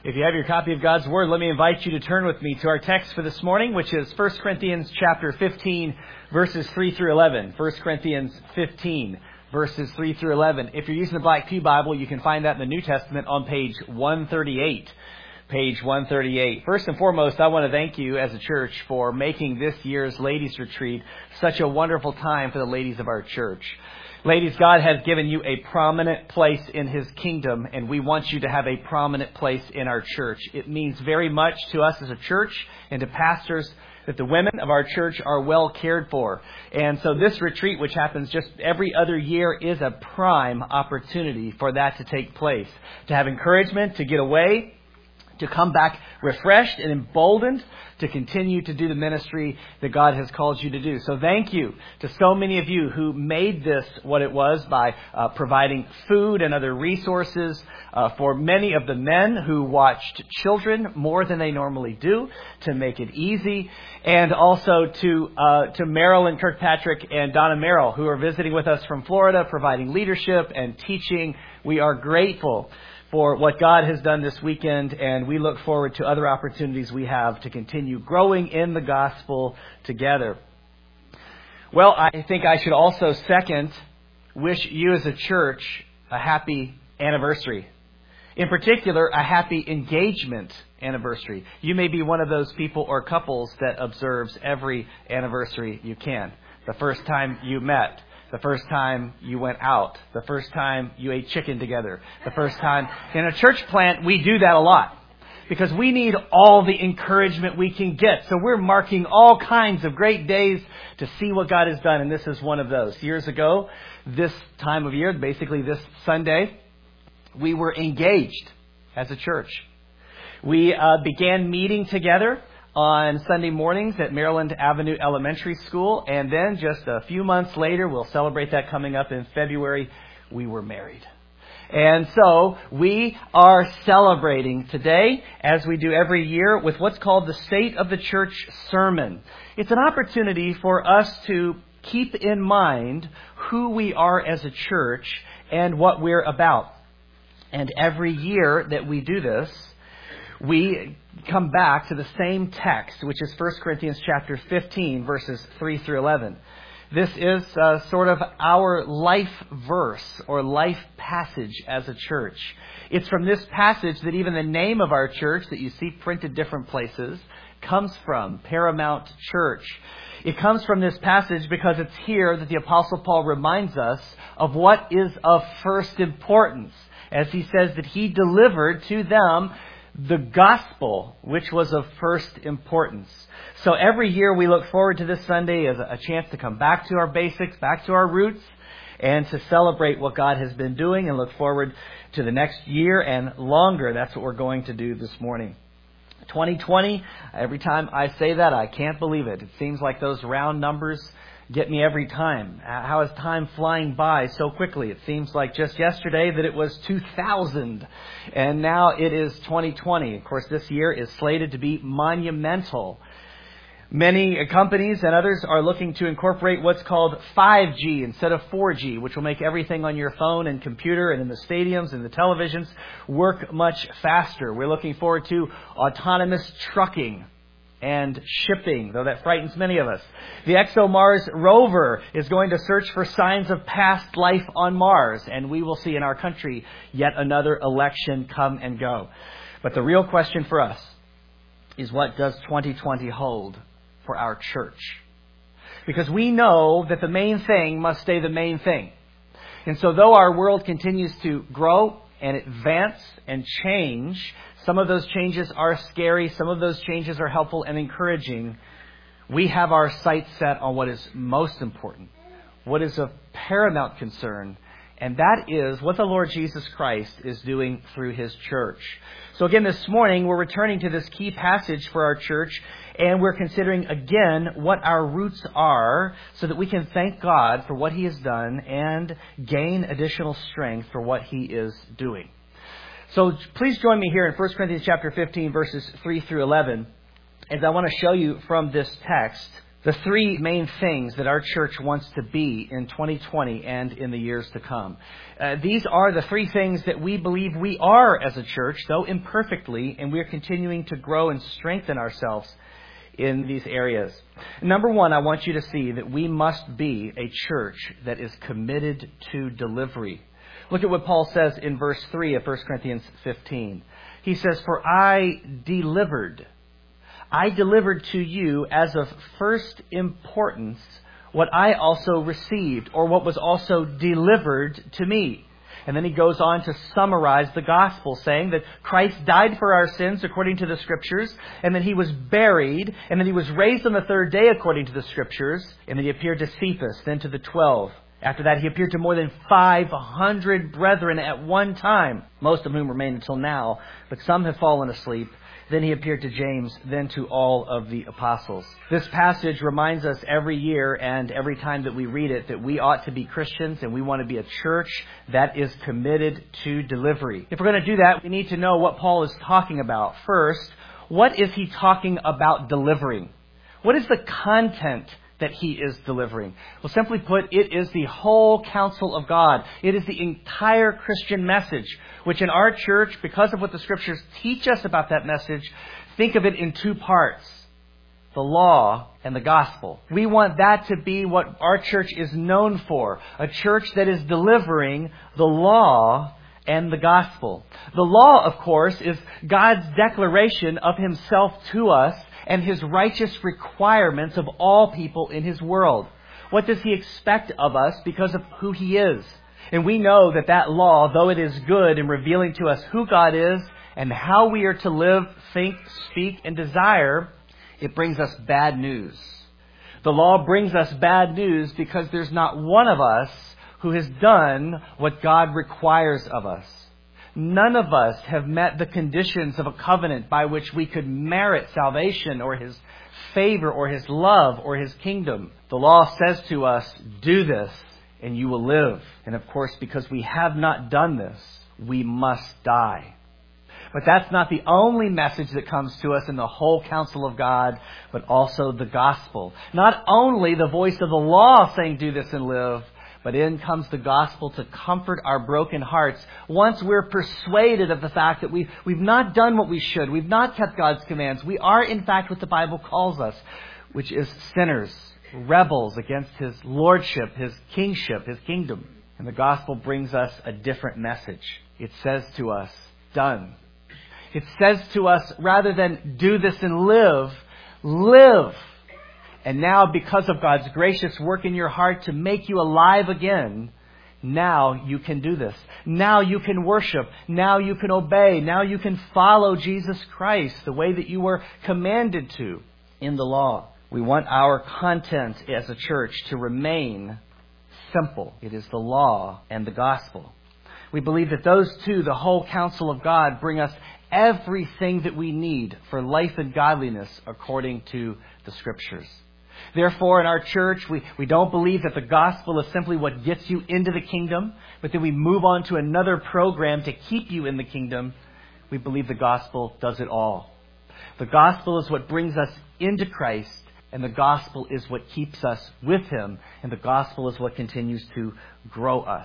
If you have your copy of God's Word, let me invite you to turn with me to our text for this morning, which is 1 Corinthians chapter 15, verses 3 through 11. 1 Corinthians 15, verses 3 through 11. If you're using the Black Pew Bible, you can find that in the New Testament on page 138. Page 138. First and foremost, I want to thank you as a church for making this year's Ladies Retreat such a wonderful time for the ladies of our church. Ladies, God has given you a prominent place in His kingdom, and we want you to have a prominent place in our church. It means very much to us as a church and to pastors that the women of our church are well cared for. And so this retreat, which happens just every other year, is a prime opportunity for that to take place. To have encouragement, to get away, to come back refreshed and emboldened to continue to do the ministry that God has called you to do. So thank you to so many of you who made this what it was by providing food and other resources for many of the men who watched children more than they normally do to make it easy. And also to Marilyn Kirkpatrick and Donna Merrill, who are visiting with us from Florida, providing leadership and teaching. We are grateful for what God has done this weekend, and we look forward to other opportunities we have to continue growing in the gospel together. Well, I think I should also second wish you as a church a happy anniversary. In particular, a happy engagement anniversary. You may be one of those people or couples that observes every anniversary you can. The first time you met, the first time you went out, the first time you ate chicken together, the first time. In a church plant, we do that a lot because we need all the encouragement we can get. So we're marking all kinds of great days to see what God has done, and this is one of those. Years ago, this time of year, basically this Sunday, we were engaged as a church. We began meeting together on Sunday mornings at Maryland Avenue Elementary School. And then just a few months later, we'll celebrate that coming up in February, we were married. And so we are celebrating today, as we do every year, with what's called the State of the Church Sermon. It's an opportunity for us to keep in mind who we are as a church and what we're about. And every year that we do this, we come back to the same text, which is 1 Corinthians chapter 15, verses 3 through 11. This is sort of our life verse or life passage as a church. It's from this passage that even the name of our church that you see printed different places comes from, Paramount Church. It comes from this passage because it's here that the Apostle Paul reminds us of what is of first importance, as he says that he delivered to them the gospel, which was of first importance. So every year we look forward to this Sunday as a chance to come back to our basics, back to our roots, and to celebrate what God has been doing and look forward to the next year and longer. That's what we're going to do this morning. 2020, every time I say that, I can't believe it. It seems like those round numbers get me every time. How is time flying by so quickly? It seems like just yesterday that it was 2000, and now it is 2020. Of course, this year is slated to be monumental. Many companies and others are looking to incorporate what's called 5G instead of 4G, which will make everything on your phone and computer and in the stadiums and the televisions work much faster. We're looking forward to autonomous trucking and shipping, though that frightens many of us. The ExoMars rover is going to search for signs of past life on Mars, and we will see in our country yet another election come and go. But the real question for us is, what does 2020 hold for our church? Because we know that the main thing must stay the main thing. And so though our world continues to grow and advance and change, some of those changes are scary. Some of those changes are helpful and encouraging. We have our sights set on what is most important, what is of paramount concern, and that is what the Lord Jesus Christ is doing through His church. So again, this morning, we're returning to this key passage for our church, and we're considering again what our roots are so that we can thank God for what He has done and gain additional strength for what He is doing. So please join me here in 1 Corinthians chapter 15, verses 3 through 11, as I want to show you from this text The three main things that our church wants to be in 2020 and in the years to come. These are the three things that we believe we are as a church, though imperfectly, and we are continuing to grow and strengthen ourselves in these areas. Number one, I want you to see that we must be a church that is committed to delivery. Look at what Paul says in verse 3 of 1 Corinthians 15. He says, "For I delivered to you as of first importance what I also received, or what was also delivered to me." And then he goes on to summarize the gospel, saying that Christ died for our sins according to the Scriptures, and that he was buried, and that he was raised on the third day according to the Scriptures, and that he appeared to Cephas, then to the 12. After that, he appeared to more than 500 brethren at one time, most of whom remain until now, but some have fallen asleep. Then he appeared to James, then to all of the apostles. This passage reminds us every year and every time that we read it that we ought to be Christians and we want to be a church that is committed to delivery. If we're going to do that, we need to know what Paul is talking about. First, what is he talking about delivering? What is the content that he is delivering? Well, simply put, it is the whole counsel of God. It is the entire Christian message, which in our church, because of what the Scriptures teach us about that message, think of it in two parts: the law and the gospel. We want that to be what our church is known for, a church that is delivering the law and the gospel. The law, of course, is God's declaration of himself to us and his righteous requirements of all people in his world. What does he expect of us because of who he is? And we know that that law, though it is good in revealing to us who God is and how we are to live, think, speak, and desire, it brings us bad news. The law brings us bad news because there's not one of us who has done what God requires of us. None of us have met the conditions of a covenant by which we could merit salvation or his favor or his love or his kingdom. The law says to us, do this and you will live. And of course, because we have not done this, we must die. But that's not the only message that comes to us in the whole counsel of God, but also the gospel. Not only the voice of the law saying do this and live, but in comes the gospel to comfort our broken hearts. Once we're persuaded of the fact that we've not done what we should, we've not kept God's commands, we are in fact what the Bible calls us, which is sinners, rebels against his lordship, his kingship, his kingdom. And the gospel brings us a different message. It says to us, done. It says to us, rather than do this and live, live. And now, because of God's gracious work in your heart to make you alive again, now you can do this. Now you can worship. Now you can obey. Now you can follow Jesus Christ the way that you were commanded to in the law. We want our content as a church to remain simple. It is the law and the gospel. We believe that those two, the whole counsel of God, bring us everything that we need for life and godliness according to the Scriptures. Therefore, in our church, we don't believe that the gospel is simply what gets you into the kingdom, but then we move on to another program to keep you in the kingdom. We believe the gospel does it all. The gospel is what brings us into Christ, and the gospel is what keeps us with him, and the gospel is what continues to grow us.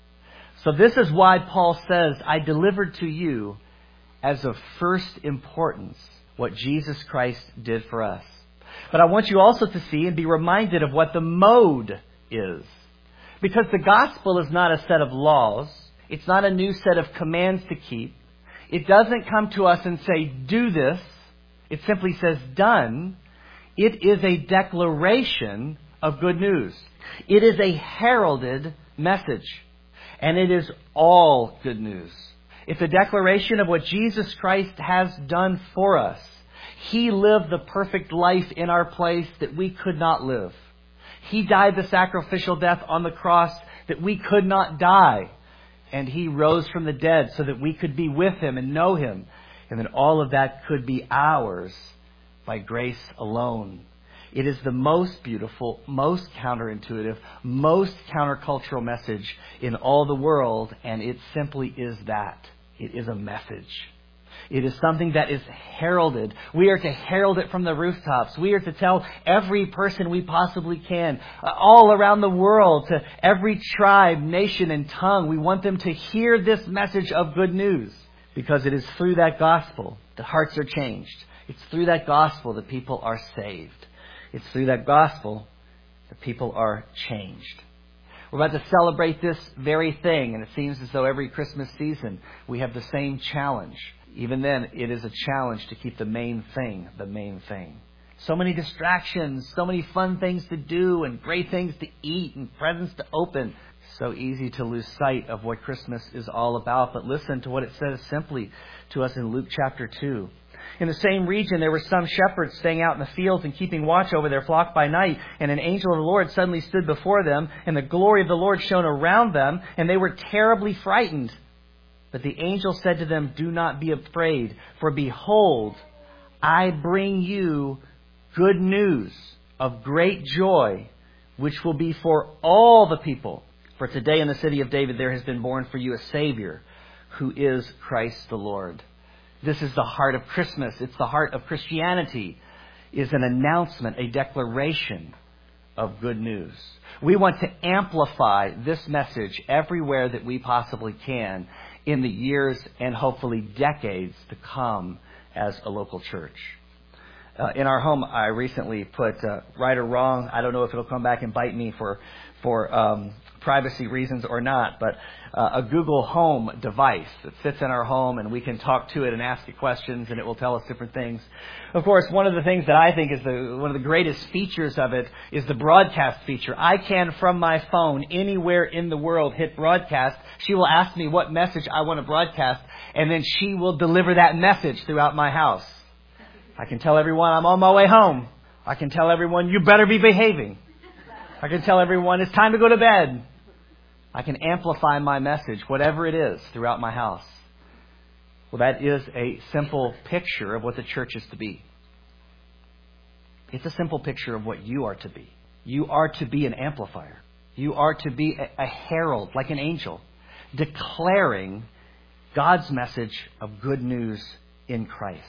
So this is why Paul says, I delivered to you as of first importance what Jesus Christ did for us. But I want you also to see and be reminded of what the mode is. Because the gospel is not a set of laws. It's not a new set of commands to keep. It doesn't come to us and say, do this. It simply says, done. It is a declaration of good news. It is a heralded message. And it is all good news. It's a declaration of what Jesus Christ has done for us. He lived the perfect life in our place that we could not live. He died the sacrificial death on the cross that we could not die. And he rose from the dead so that we could be with him and know him. And that all of that could be ours by grace alone. It is the most beautiful, most counterintuitive, most countercultural message in all the world. And it simply is that. It is a message. It is something that is heralded. We are to herald it from the rooftops. We are to tell every person we possibly can, all around the world, to every tribe, nation, and tongue. We want them to hear this message of good news, because it is through that gospel that hearts are changed. It's through that gospel that people are saved. It's through that gospel that people are changed. We're about to celebrate this very thing, and it seems as though every Christmas season we have the same challenge. Even then, it is a challenge to keep the main thing the main thing. So many distractions, so many fun things to do, and great things to eat, and presents to open. So easy to lose sight of what Christmas is all about. But listen to what it says simply to us in Luke chapter 2. In the same region, there were some shepherds staying out in the fields and keeping watch over their flock by night. And an angel of the Lord suddenly stood before them, and the glory of the Lord shone around them, and they were terribly frightened. But the angel said to them, "Do not be afraid, for behold, I bring you good news of great joy, which will be for all the people. For today in the city of David there has been born for you a Savior, who is Christ the Lord." This is the heart of Christmas. It's the heart of Christianity. Is an announcement, a declaration of good news. We want to amplify this message everywhere that we possibly can in the years and hopefully decades to come as a local church. In our home, I recently put right or wrong. I don't know if it'll come back and bite me for privacy reasons or not, but a Google Home device that sits in our home, and we can talk to it and ask it questions, and it will tell us different things. Of course, one of the things that I think is one of the greatest features of it is the broadcast feature. I can, from my phone, anywhere in the world, hit broadcast. She will ask me what message I want to broadcast, and then she will deliver that message throughout my house. I can tell everyone I'm on my way home. I can tell everyone you better be behaving. I can tell everyone it's time to go to bed. I can amplify my message, whatever it is, throughout my house. Well, that is a simple picture of what the church is to be. It's a simple picture of what you are to be. You are to be an amplifier. You are to be a herald, like an angel, declaring God's message of good news in Christ.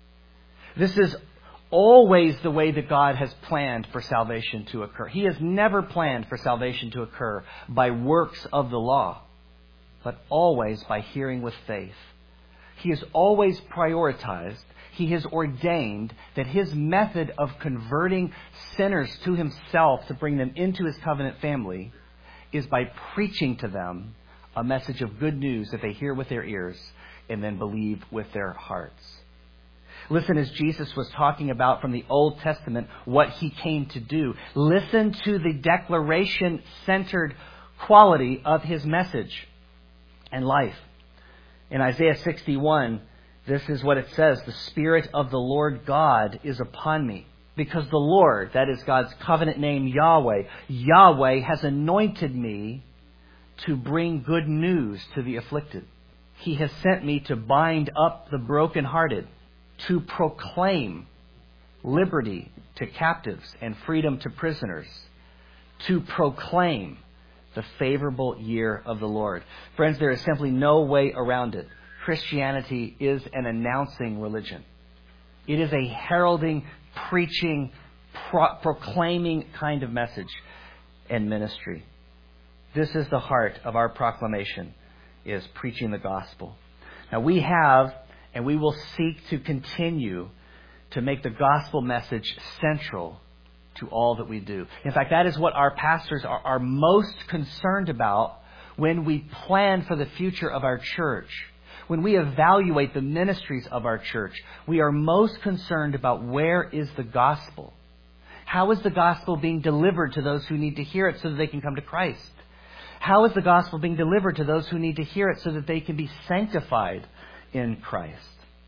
This is always the way that God has planned for salvation to occur. He has never planned for salvation to occur by works of the law, but always by hearing with faith. He has always prioritized, He has ordained that His method of converting sinners to Himself to bring them into His covenant family is by preaching to them a message of good news that they hear with their ears and then believe with their hearts. Listen, as Jesus was talking about from the Old Testament what He came to do. Listen to the declaration-centered quality of His message and life. In Isaiah 61, this is what it says: "The Spirit of the Lord God is upon me, because the Lord," that is God's covenant name Yahweh, Yahweh has anointed me to bring good news to the afflicted. He has sent me to bind up the brokenhearted, to proclaim liberty to captives and freedom to prisoners, to proclaim the favorable year of the Lord." Friends, there is simply no way around it. Christianity is an announcing religion. It is a heralding, preaching, proclaiming kind of message and ministry. This is the heart of our proclamation, is preaching the gospel. Now we have, and we will seek to continue to make the gospel message central to all that we do. In fact, that is what our pastors are most concerned about when we plan for the future of our church. When we evaluate the ministries of our church, we are most concerned about where is the gospel. How is the gospel being delivered to those who need to hear it so that they can come to Christ? How is the gospel being delivered to those who need to hear it so that they can be sanctified in Christ?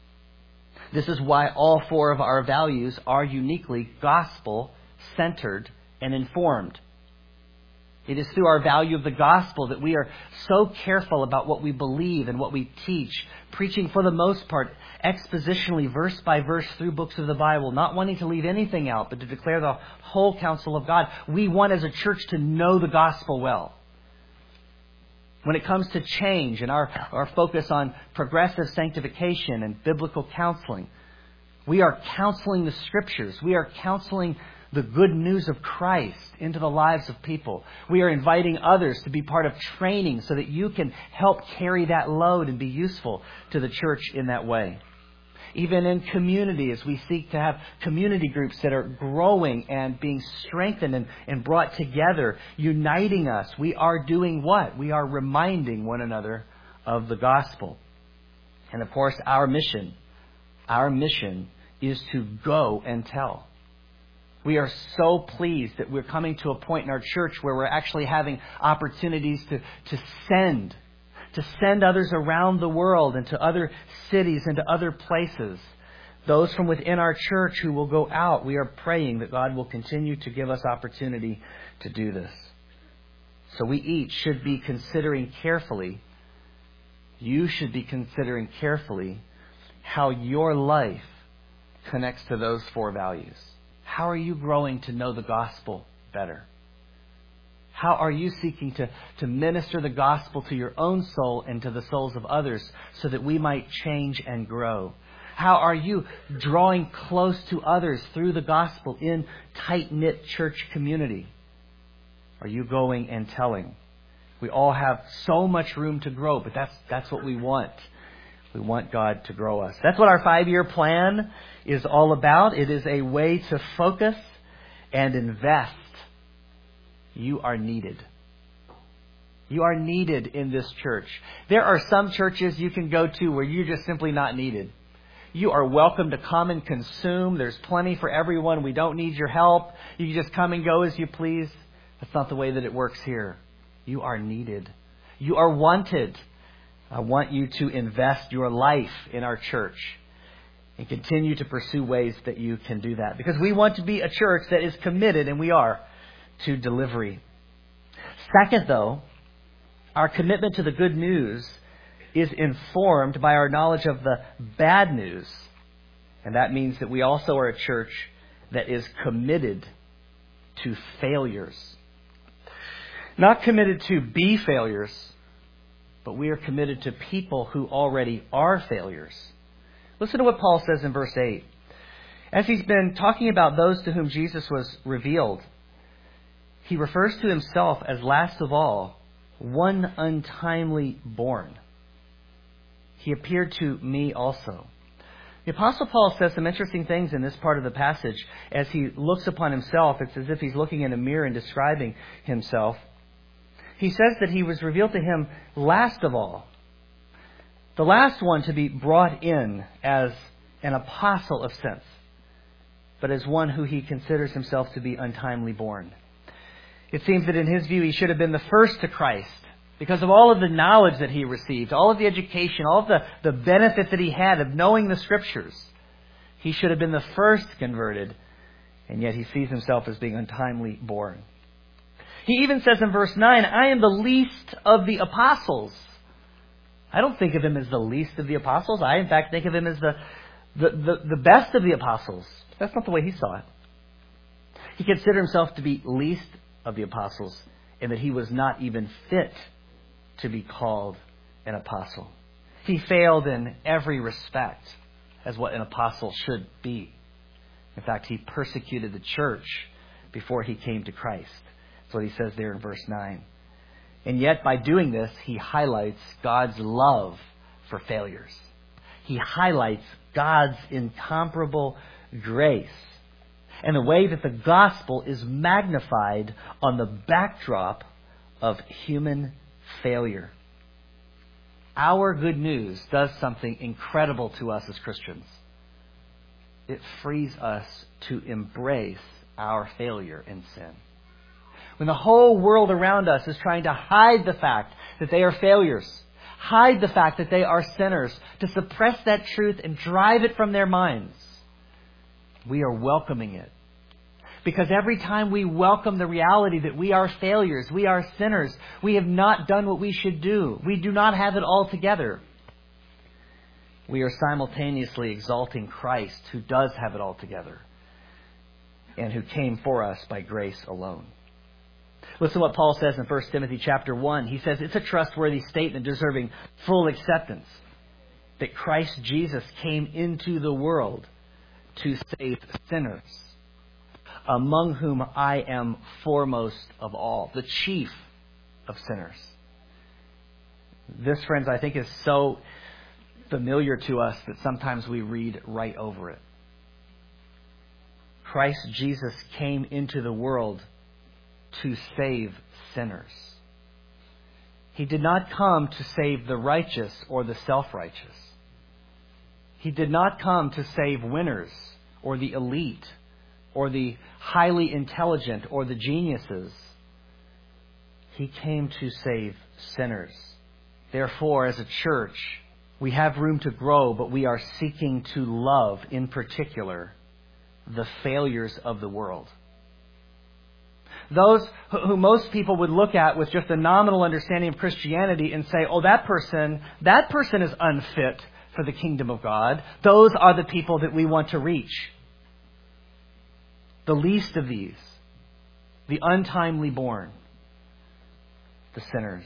This is why all four of our values are uniquely gospel-centered and informed. It is through our value of the gospel that we are so careful about what we believe and what we teach, preaching for the most part expositionally, verse by verse, through books of the Bible, not wanting to leave anything out, but to declare the whole counsel of God. We want as a church to know the gospel well. When it comes to change and our focus on progressive sanctification and biblical counseling, we are counseling the Scriptures. We are counseling the good news of Christ into the lives of people. We are inviting others to be part of training so that you can help carry that load and be useful to the church in that way. Even in community, as we seek to have community groups that are growing and being strengthened and brought together, uniting us, we are doing what? We are reminding one another of the gospel. And of course, our mission is to go and tell. We are so pleased that we're coming to a point in our church where we're actually having opportunities to send others around the world and to other cities and to other places. Those from within our church who will go out, we are praying that God will continue to give us opportunity to do this. So we each should be considering carefully, you should be considering carefully how your life connects to those four values. How are you growing to know the gospel better? How are you seeking to minister the gospel to your own soul and to the souls of others so that we might change and grow? How are you drawing close to others through the gospel in tight-knit church community? Are you going and telling? We all have so much room to grow, but that's what we want. We want God to grow us. That's what our 5-year plan is all about. It is a way to focus and invest. You are needed. You are needed in this church. There are some churches you can go to where you're just simply not needed. You are welcome to come and consume. There's plenty for everyone. We don't need your help. You can just come and go as you please. That's not the way that it works here. You are needed. You are wanted. I want you to invest your life in our church and continue to pursue ways that you can do that. Because we want to be a church that is committed, and we are, to delivery. Second, though, our commitment to the good news is informed by our knowledge of the bad news. And that means that we also are a church that is committed to failures. Not committed to be failures, but we are committed to people who already are failures. Listen to what Paul says in verse 8. As he's been talking about those to whom Jesus was revealed, he refers to himself as last of all, one untimely born. He appeared to me also. The Apostle Paul says some interesting things in this part of the passage. As he looks upon himself, it's as if he's looking in a mirror and describing himself. He says that he was revealed to him last of all. The last one to be brought in as an apostle of sense, but as one who he considers himself to be untimely born. It seems that in his view he should have been the first to Christ because of all of the knowledge that he received, all of the education, all of the benefits that he had of knowing the Scriptures. He should have been the first converted, and yet he sees himself as being untimely born. He even says in verse 9, I am the least of the apostles. I don't think of him as the least of the apostles. I, in fact, think of him as the best of the apostles. That's not the way he saw it. He considered himself to be least of the apostles, and that he was not even fit to be called an apostle. He failed in every respect as what an apostle should be. In fact, he persecuted the church before he came to Christ. That's what he says there in verse 9. And yet, by doing this, he highlights God's love for failures. He highlights God's incomparable grace and the way that the gospel is magnified on the backdrop of human failure. Our good news does something incredible to us as Christians. It frees us to embrace our failure in sin. When the whole world around us is trying to hide the fact that they are failures, hide the fact that they are sinners, to suppress that truth and drive it from their minds, we are welcoming it. Because every time we welcome the reality that we are failures, we are sinners, we have not done what we should do, we do not have it all together, we are simultaneously exalting Christ, who does have it all together, and who came for us by grace alone. Listen to what Paul says in 1 Timothy chapter 1. He says it's a trustworthy statement deserving full acceptance that Christ Jesus came into the world to save sinners, among whom I am foremost of all, the chief of sinners. This, friends, I think is so familiar to us that sometimes we read right over it. Christ Jesus came into the world to save sinners. He did not come to save the righteous or the self-righteous. He did not come to save winners or the elite or the highly intelligent or the geniuses. He came to save sinners. Therefore, as a church, we have room to grow, but we are seeking to love, in particular, the failures of the world. Those who most people would look at with just a nominal understanding of Christianity and say, oh, that person is unfit for the kingdom of God. Those are the people that we want to reach. The least of these, the untimely born, the sinners.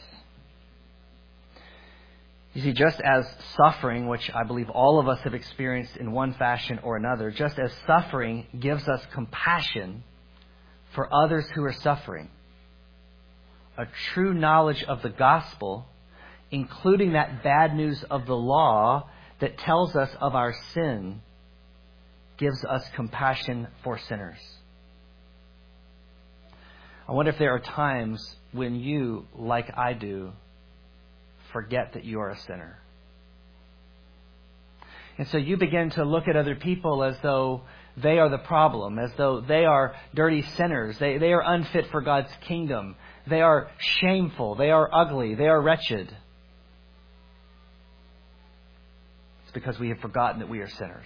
You see, just as suffering, which I believe all of us have experienced in one fashion or another, just as suffering gives us compassion for others who are suffering, a true knowledge of the gospel, including that bad news of the law that tells us of our sin, gives us compassion for sinners. I wonder if there are times when you, like I do, forget that you are a sinner. And so you begin to look at other people as though they are the problem, as though they are dirty sinners. They are unfit for God's kingdom. They are shameful. They are ugly. They are wretched. It's because we have forgotten that we are sinners.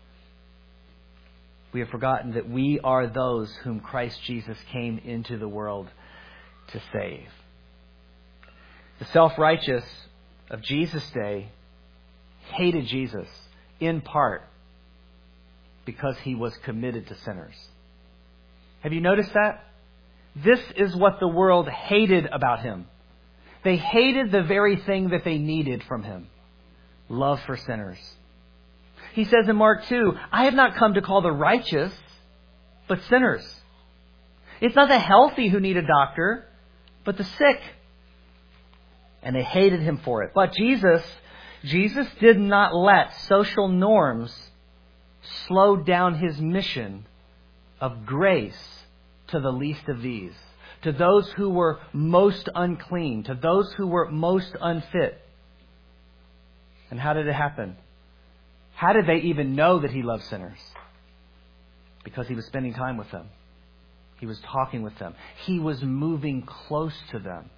We have forgotten that we are those whom Christ Jesus came into the world to save. The self-righteous of Jesus' day hated Jesus in part because he was committed to sinners. Have you noticed that? This is what the world hated about him. They hated the very thing that they needed from him: love for sinners. He says in Mark 2, I have not come to call the righteous, but sinners. It's not the healthy who need a doctor, but the sick. And they hated him for it. But Jesus did not let social norms slow down his mission of grace to the least of these, to those who were most unclean, to those who were most unfit. And how did it happen? How did they even know that he loved sinners? Because he was spending time with them. He was talking with them. He was moving close to them.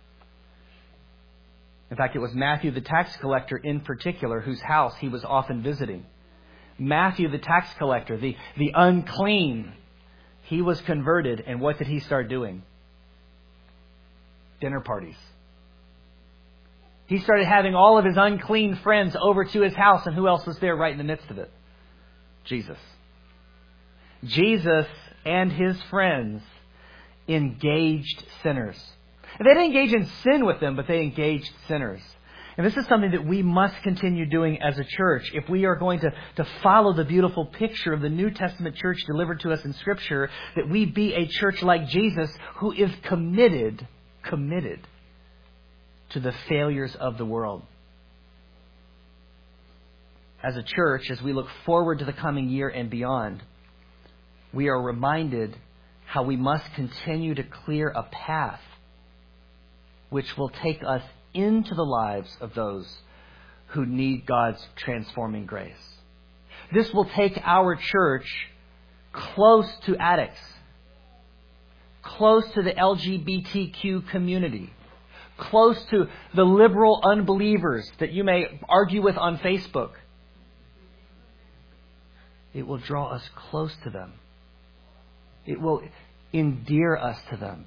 In fact, it was Matthew the tax collector in particular whose house he was often visiting. Matthew the tax collector, the unclean, he was converted. And what did he start doing? Dinner parties. He started having all of his unclean friends over to his house. And who else was there right in the midst of it? Jesus. Jesus and his friends engaged sinners. And they didn't engage in sin with them, but they engaged sinners. And this is something that we must continue doing as a church if we are going to follow the beautiful picture of the New Testament church delivered to us in Scripture, that we be a church like Jesus who is committed to the failures of the world. As a church, as we look forward to the coming year and beyond, we are reminded how we must continue to clear a path which will take us into the lives of those who need God's transforming grace. This will take our church close to addicts, close to the LGBTQ community, close to the liberal unbelievers that you may argue with on Facebook. It will draw us close to them. It will endear us to them.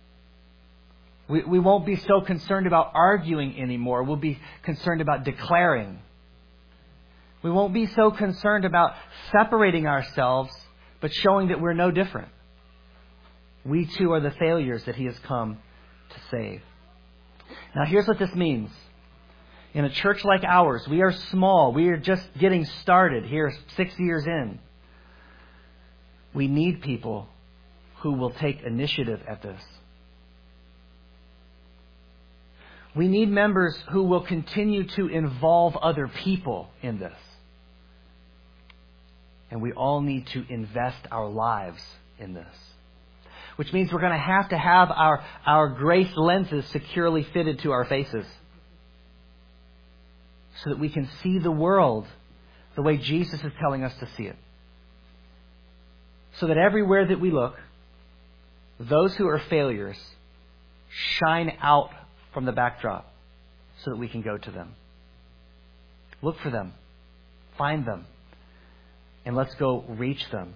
We won't be so concerned about arguing anymore. We'll be concerned about declaring. We won't be so concerned about separating ourselves, but showing that we're no different. We too are the failures that He has come to save. Now here's what this means. In a church like ours, we are small. We are just getting started here 6 years in. We need people who will take initiative at this. We need members who will continue to involve other people in this. And we all need to invest our lives in this. Which means we're going to have our grace lenses securely fitted to our faces. So that we can see the world the way Jesus is telling us to see it. So that everywhere that we look, those who are failures shine out from the backdrop so that we can go to them. Look for them. Find them. And let's go reach them.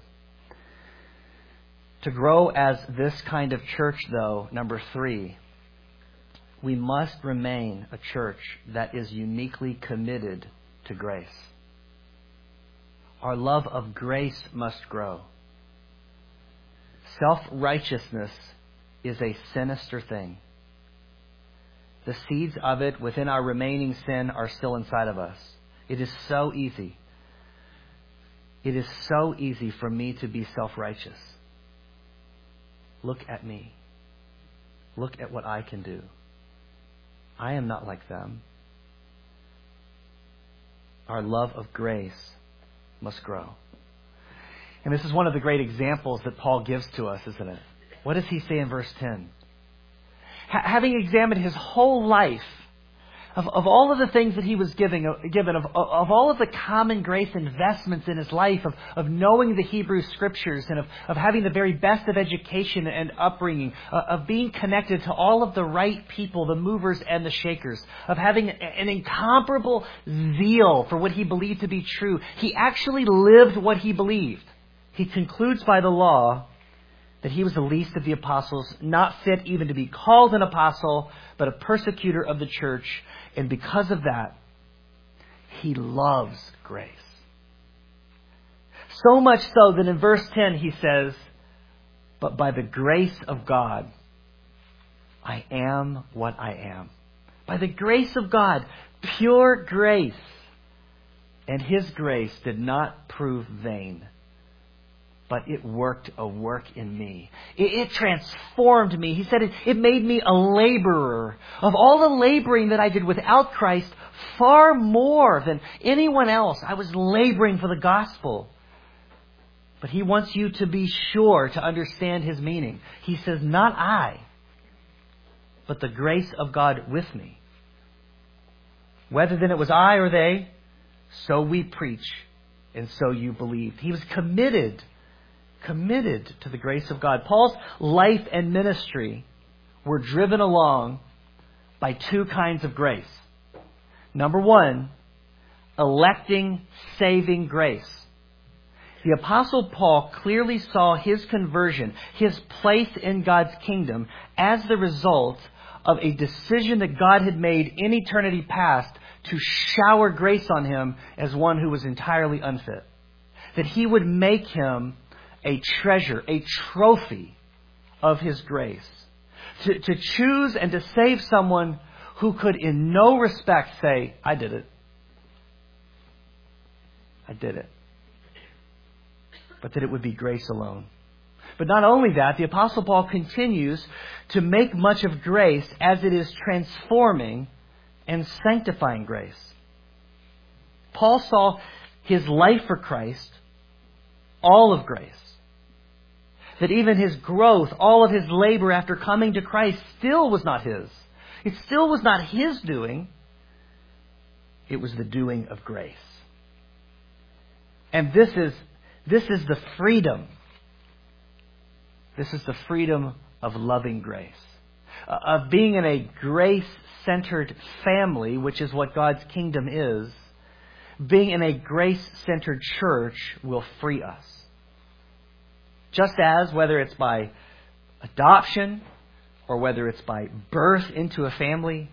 To grow as this kind of church, though, number 3, we must remain a church that is uniquely committed to grace. Our love of grace must grow. Self-righteousness is a sinister thing. The seeds of it within our remaining sin are still inside of us. It is so easy. It is so easy for me to be self-righteous. Look at me. Look at what I can do. I am not like them. Our love of grace must grow. And this is one of the great examples that Paul gives to us, isn't it? What does he say in verse 10? Having examined his whole life, of all of the things that he was given, of all of the common grace investments in his life, of knowing the Hebrew Scriptures, and of having the very best of education and upbringing, of being connected to all of the right people, the movers and the shakers, of having an incomparable zeal for what he believed to be true, he actually lived what he believed. He concludes by the law that he was the least of the apostles, not fit even to be called an apostle, but a persecutor of the church. And because of that, he loves grace. So much so that in verse 10 he says, "But by the grace of God, I am what I am." By the grace of God, pure grace. And His grace did not prove vain, but it worked a work in me. It transformed me. He said it made me a laborer. Of all the laboring that I did without Christ, far more than anyone else, I was laboring for the gospel. But He wants you to be sure to understand His meaning. He says, not I, but the grace of God with me. Whether then it was I or they, so we preach, and so you believed. He was committed to the grace of God. Paul's life and ministry were driven along by two kinds of grace. Number one, electing, saving grace. The Apostle Paul clearly saw his conversion, his place in God's kingdom, as the result of a decision that God had made in eternity past to shower grace on him as one who was entirely unfit. That He would make him a treasure, a trophy of His grace. To choose and to save someone who could in no respect say, I did it. I did it. But that it would be grace alone. But not only that, the Apostle Paul continues to make much of grace as it is transforming and sanctifying grace. Paul saw his life for Christ, all of grace. That even his growth, all of his labor after coming to Christ still was not his. It still was not his doing. It was the doing of grace. And this is the freedom. This is the freedom of loving grace. Of being in a grace-centered family, which is what God's kingdom is. Being in a grace-centered church will free us. Just as, whether it's by adoption or whether it's by birth into a family,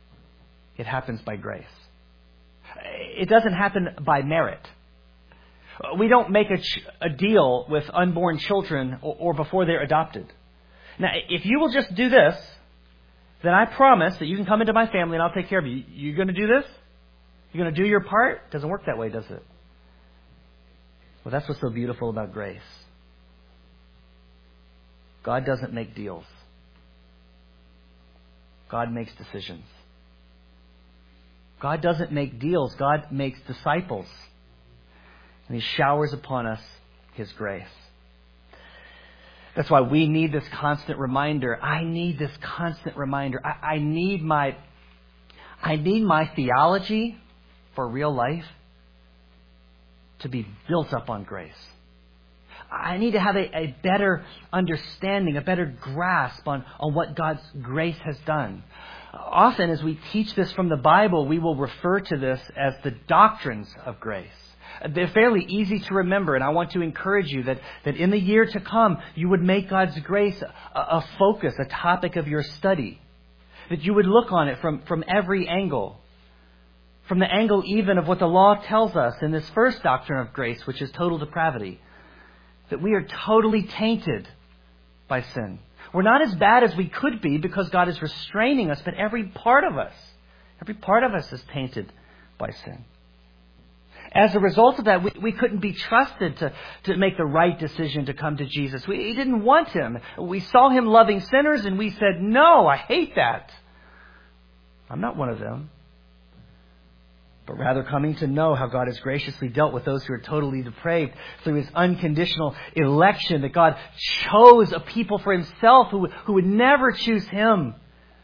it happens by grace. It doesn't happen by merit. We don't make a deal with unborn children or before they're adopted. Now, if you will just do this, then I promise that you can come into my family and I'll take care of you. You're going to do this? You're going to do your part? It doesn't work that way, does it? Well, that's what's so beautiful about grace. God doesn't make deals. God makes decisions. God doesn't make deals. God makes disciples. And He showers upon us His grace. That's why we need this constant reminder. I need this constant reminder. I need my theology for real life to be built up on grace. I need to have a better understanding, a better grasp on what God's grace has done. Often as we teach this from the Bible, we will refer to this as the doctrines of grace. They're fairly easy to remember, and I want to encourage you that in the year to come, you would make God's grace a focus, a topic of your study. That you would look on it from every angle. From the angle even of what the law tells us in this first doctrine of grace, which is total depravity. That we are totally tainted by sin. We're not as bad as we could be because God is restraining us, but every part of us is tainted by sin. As a result of that, we couldn't be trusted to make the right decision to come to Jesus. We didn't want Him. We saw Him loving sinners and we said, no, I hate that. I'm not one of them. But rather coming to know how God has graciously dealt with those who are totally depraved through His unconditional election, that God chose a people for Himself who would never choose Him.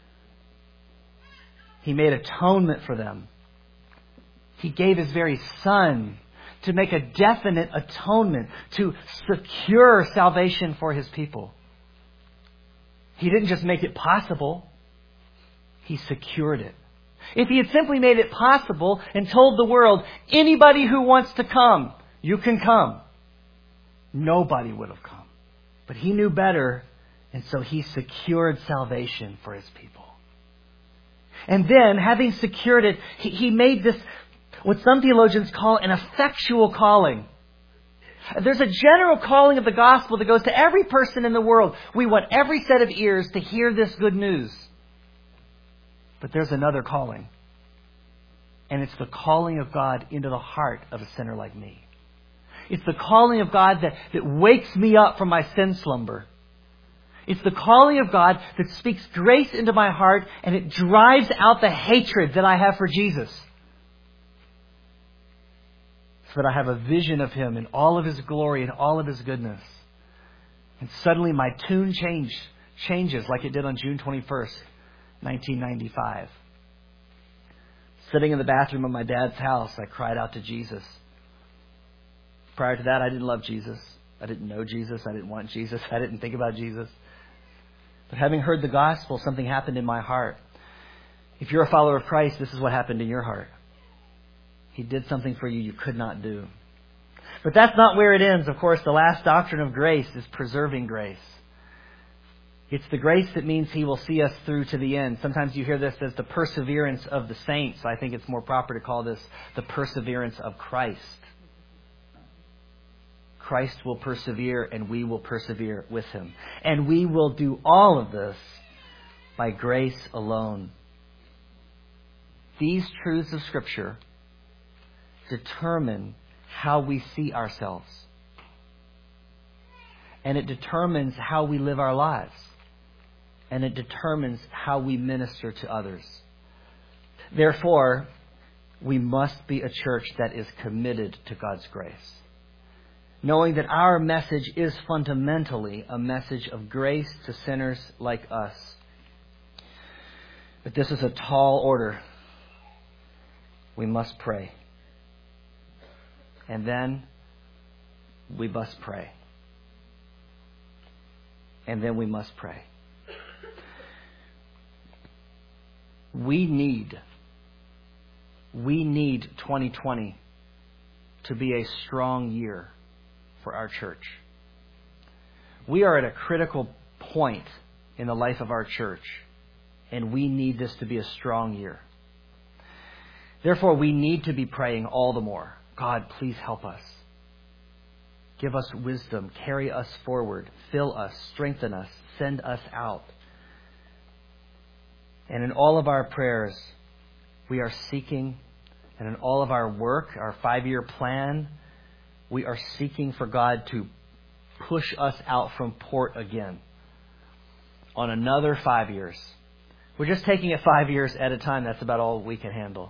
He made atonement for them. He gave His very Son to make a definite atonement, to secure salvation for His people. He didn't just make it possible. He secured it. If He had simply made it possible and told the world, anybody who wants to come, you can come, nobody would have come. But He knew better, and so He secured salvation for His people. And then, having secured it, He made this, what some theologians call an effectual calling. There's a general calling of the gospel that goes to every person in the world. We want every set of ears to hear this good news. But there's another calling. And it's the calling of God into the heart of a sinner like me. It's the calling of God that wakes me up from my sin slumber. It's the calling of God that speaks grace into my heart and it drives out the hatred that I have for Jesus. So that I have a vision of Him in all of His glory and all of His goodness. And suddenly my tune changes like it did on June 21st. 1995. Sitting in the bathroom of my dad's house, I cried out to Jesus. Prior to that, I didn't love Jesus. I didn't know Jesus. I didn't want Jesus. I didn't think about Jesus. But having heard the gospel, something happened in my heart. If you're a follower of Christ, this is what happened in your heart. He did something for you could not do. But that's not where it ends. Of course, the last doctrine of grace is preserving grace. It's the grace that means He will see us through to the end. Sometimes you hear this as the perseverance of the saints. I think it's more proper to call this the perseverance of Christ. Christ will persevere and we will persevere with Him. And we will do all of this by grace alone. These truths of Scripture determine how we see ourselves. And it determines how we live our lives. And it determines how we minister to others. Therefore, we must be a church that is committed to God's grace. Knowing that our message is fundamentally a message of grace to sinners like us. But this is a tall order. We must pray. And then we must pray. And then we must pray. We need 2020 to be a strong year for our church. We are at a critical point in the life of our church, and we need this to be a strong year. Therefore, we need to be praying all the more. God, please help us. Give us wisdom. Carry us forward. Fill us. Strengthen us. Send us out. And in all of our prayers, we are seeking, and in all of our work, our 5-year plan, we are seeking for God to push us out from port again on another 5 years. We're just taking it 5 years at a time. That's about all we can handle.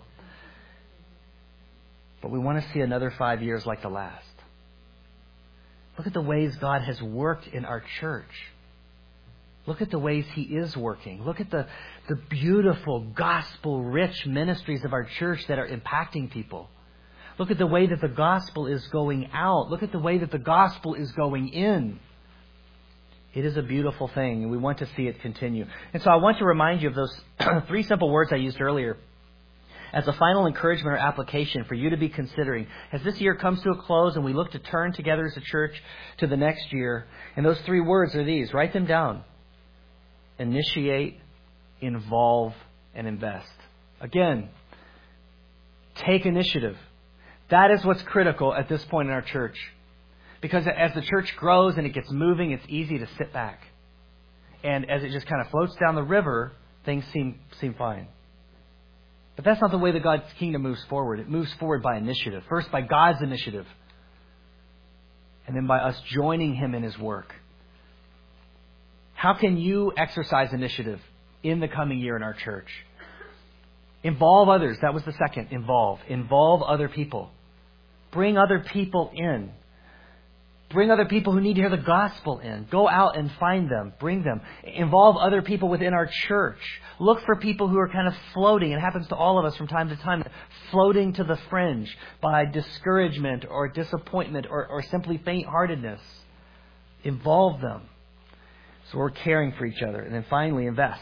But we want to see another 5 years like the last. Look at the ways God has worked in our church. Look at the ways He is working. Look at the beautiful, gospel-rich ministries of our church that are impacting people. Look at the way that the gospel is going out. Look at the way that the gospel is going in. It is a beautiful thing, and we want to see it continue. And so I want to remind you of those 3 simple words I used earlier as a final encouragement or application for you to be considering as this year comes to a close and we look to turn together as a church to the next year. And those 3 words are these. Write them down. Initiate, involve, and invest. Again, take initiative. That is what's critical at this point in our church. Because as the church grows and it gets moving, it's easy to sit back. And as it just kind of floats down the river, things seem fine. But that's not the way that God's kingdom moves forward. It moves forward by initiative. First by God's initiative. And then by us joining Him in His work. How can you exercise initiative in the coming year in our church? Involve others. That was the second. Involve. Involve other people. Bring other people in. Bring other people who need to hear the gospel in. Go out and find them. Bring them. Involve other people within our church. Look for people who are kind of floating. It happens to all of us from time to time. Floating to the fringe by discouragement or disappointment or simply faint-heartedness. Involve them. So we're caring for each other. And then finally, invest.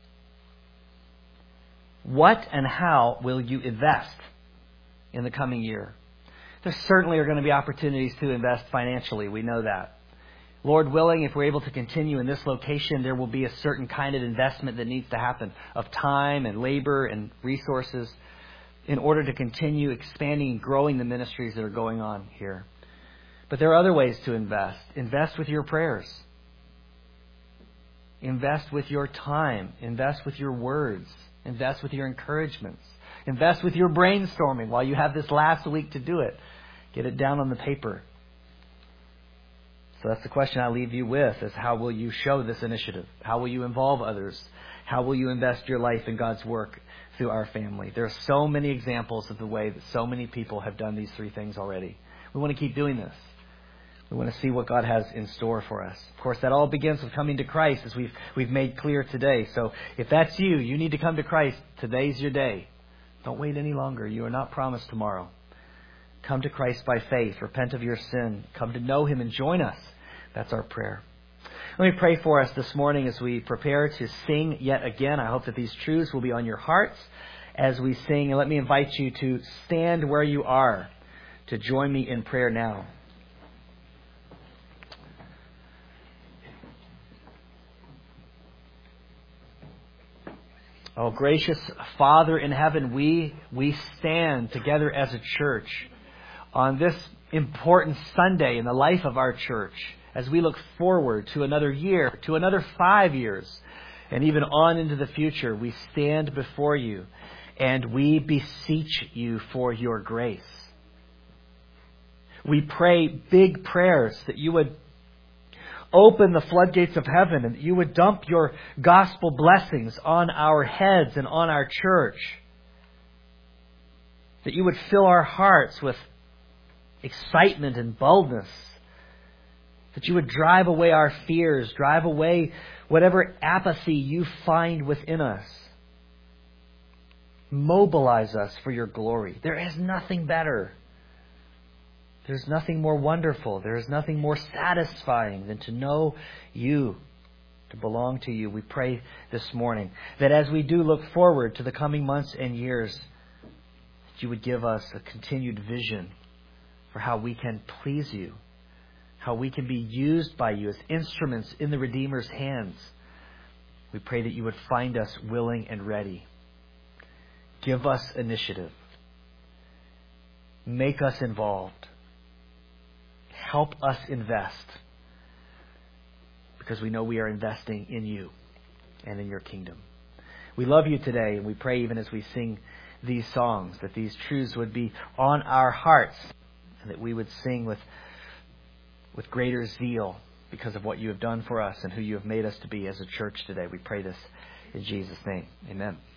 What and how will you invest in the coming year? There certainly are going to be opportunities to invest financially. We know that. Lord willing, if we're able to continue in this location, there will be a certain kind of investment that needs to happen of time and labor and resources in order to continue expanding and growing the ministries that are going on here. But there are other ways to invest. Invest with your prayers. Invest with your time. Invest with your words. Invest with your encouragements. Invest with your brainstorming while you have this last week to do it. Get it down on the paper. So that's the question I leave you with, is how will you show this initiative? How will you involve others? How will you invest your life in God's work through our family? There are so many examples of the way that so many people have done these 3 things already. We want to keep doing this. We want to see what God has in store for us. Of course, that all begins with coming to Christ, as we've made clear today. So if that's you, you need to come to Christ. Today's your day. Don't wait any longer. You are not promised tomorrow. Come to Christ by faith. Repent of your sin. Come to know Him and join us. That's our prayer. Let me pray for us this morning as we prepare to sing yet again. I hope that these truths will be on your hearts as we sing. And let me invite you to stand where you are to join me in prayer now. Oh, gracious Father in heaven, we stand together as a church on this important Sunday in the life of our church as we look forward to another year, to another 5 years, and even on into the future. We stand before you and we beseech you for your grace. We pray big prayers that you would open the floodgates of heaven and that you would dump your gospel blessings on our heads and on our church. That you would fill our hearts with excitement and boldness. That you would drive away our fears, drive away whatever apathy you find within us. Mobilize us for your glory. There is nothing better. There's nothing more wonderful. There is nothing more satisfying than to know you, to belong to you. We pray this morning that as we do look forward to the coming months and years, that you would give us a continued vision for how we can please you, how we can be used by you as instruments in the Redeemer's hands. We pray that you would find us willing and ready. Give us initiative. Make us involved. help us invest, because we know we are investing in you and in your kingdom. We love you today, and we pray even as we sing these songs that these truths would be on our hearts, and that we would sing with greater zeal because of what you have done for us and who you have made us to be as a church today. We pray this in Jesus' name. Amen.